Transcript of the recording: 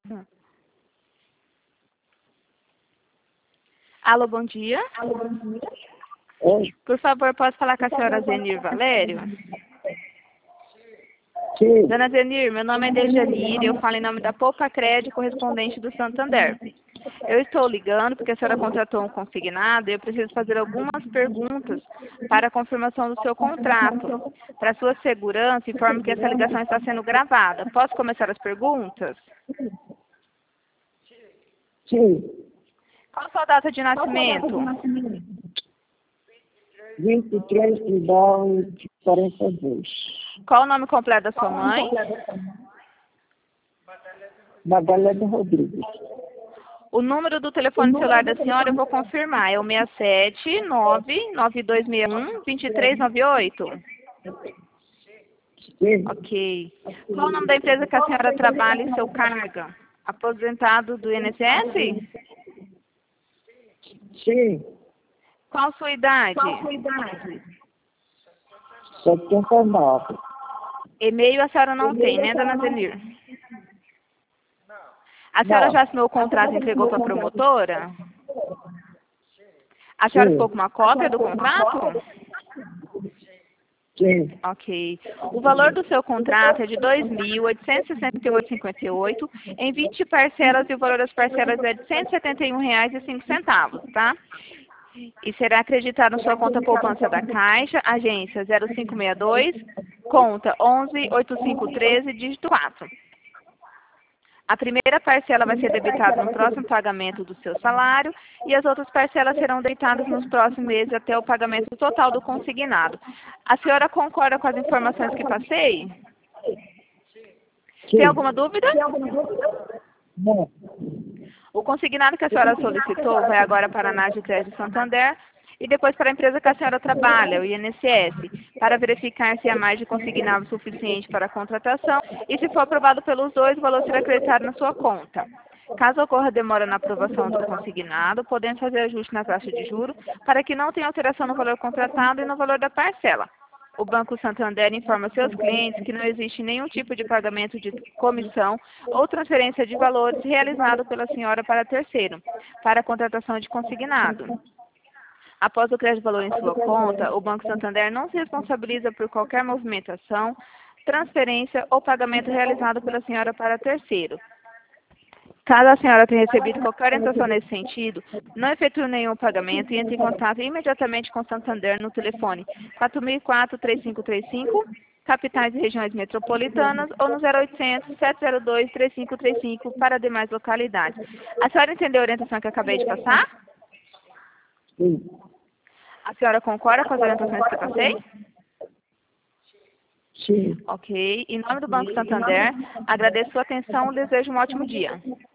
Alô, bom dia. Oi? Por favor, posso falar com a senhora Zenir Valério? Sim. Dona Zenir, meu nome é Dejanira, eu falo em nome da Poupa Crédito, correspondente do Santander. Eu estou ligando porque a senhora contratou um consignado e eu preciso fazer algumas perguntas para a confirmação do seu contrato. Para sua segurança, informo que essa ligação está sendo gravada. Posso começar as perguntas? Sim. Qual a sua data de nascimento? 23 de 10 de 42. Qual o nome completo da sua mãe? Madalena Rodrigues. O número do telefone celular da senhora eu vou confirmar. É o 679-9261-2398? Sim. Ok. Qual o nome da empresa que a senhora trabalha e seu cargo? Aposentado do INSS? Sim. Qual a sua idade? 79. E-mail a senhora não tem, né, dona Zenir? A senhora Não. já assinou o contrato e entregou para a promotora? A senhora ficou com uma cópia do contrato? Sim. Ok. O valor do seu contrato é de R$ 2.868,58 em 20 parcelas e o valor das parcelas é de R$ 171,05, tá? E será acreditado na sua conta poupança da Caixa, agência 0562, conta 118513, dígito 4. A primeira parcela vai ser debitada no próximo pagamento do seu salário e as outras parcelas serão debitadas nos próximos meses até o pagamento total do consignado. A senhora concorda com as informações que passei? Sim. Tem alguma dúvida? Não. O consignado que a senhora solicitou vai agora para a análise de crédito Santander e depois para a empresa que a senhora trabalha, o INSS, para verificar se há mais de consignado suficiente para a contratação e, se for aprovado pelos dois, o valor será acreditado na sua conta. Caso ocorra demora na aprovação do consignado, podemos fazer ajuste na taxa de juros para que não tenha alteração no valor contratado e no valor da parcela. O Banco Santander informa seus clientes que não existe nenhum tipo de pagamento de comissão ou transferência de valores realizado pela senhora para terceiro, para a contratação de consignado. Após o crédito de valor em sua conta, o Banco Santander não se responsabiliza por qualquer movimentação, transferência ou pagamento realizado pela senhora para terceiro. Caso a senhora tenha recebido qualquer orientação nesse sentido, não efetue nenhum pagamento e entre em contato imediatamente com o Santander no telefone 4004-3535, capitais e regiões metropolitanas, ou no 0800-702-3535 para demais localidades. A senhora entendeu a orientação que eu acabei de passar? Sim. A senhora concorda com as orientações que eu passei? Sim. Ok. Em nome do Banco Santander, agradeço sua atenção e desejo um ótimo dia.